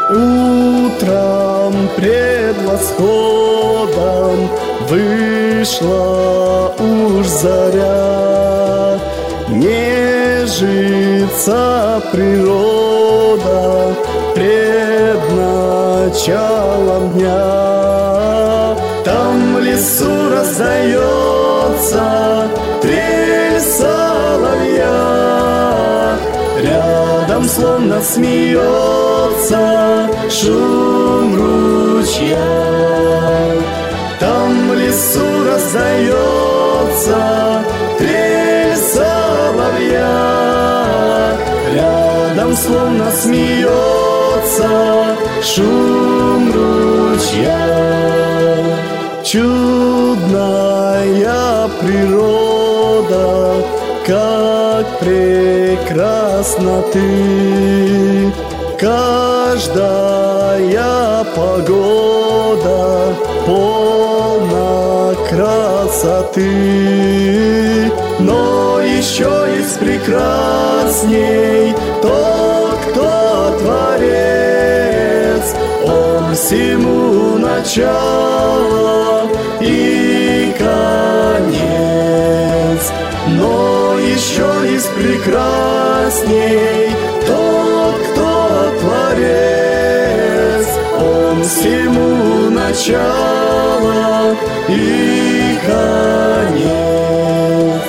Утром пред восходом вышла уж заря, нежится природа пред началом дня. Там в лесу раздается трель соловья, рядом словно смеется шум ручья. Там в лесу раздается трель соловья, рядом словно смеется шум ручья. Чудная природа, как прекрасна ты! Каждая погода полна красоты, но еще есть прекрасней тот, кто Творец. Он всему начало и конец, но еще есть прекрасней тот, кто Творец. Он всему начало и конец.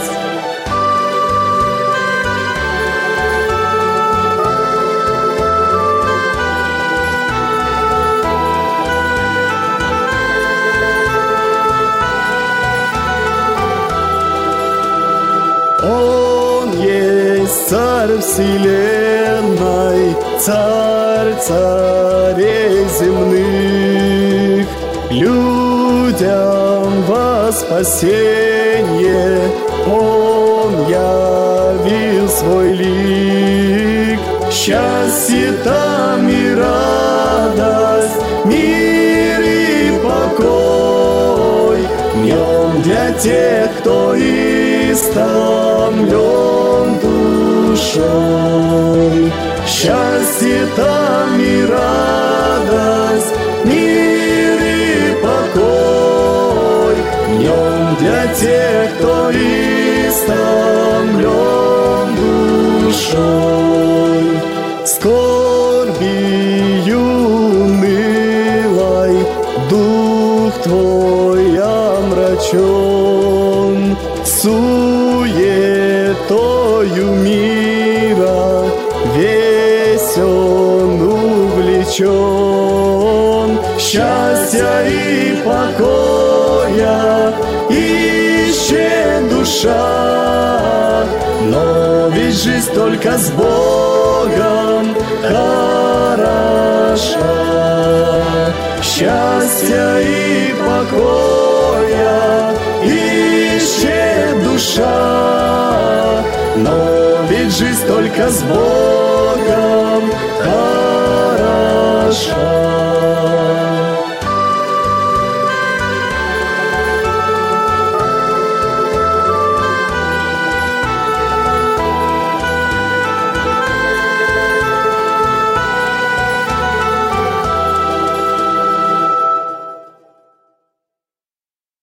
Он есть Царь вселенной, Царь царей земных, людям во спасение Он явил свой лик. Счастье там и радость, мир и покой в нем для тех, кто истомлен душой. Счастье там и радость, мир и покой в нем для тех, кто истомлен душой. Скорбию унылой дух твой омрачен, суетою мира весь он увлечен. Счастья и покоя ищет душа, но ведь жизнь только с Богом хороша. Счастья и покоя ищет душа, но ведь жизнь только с Богом хороша.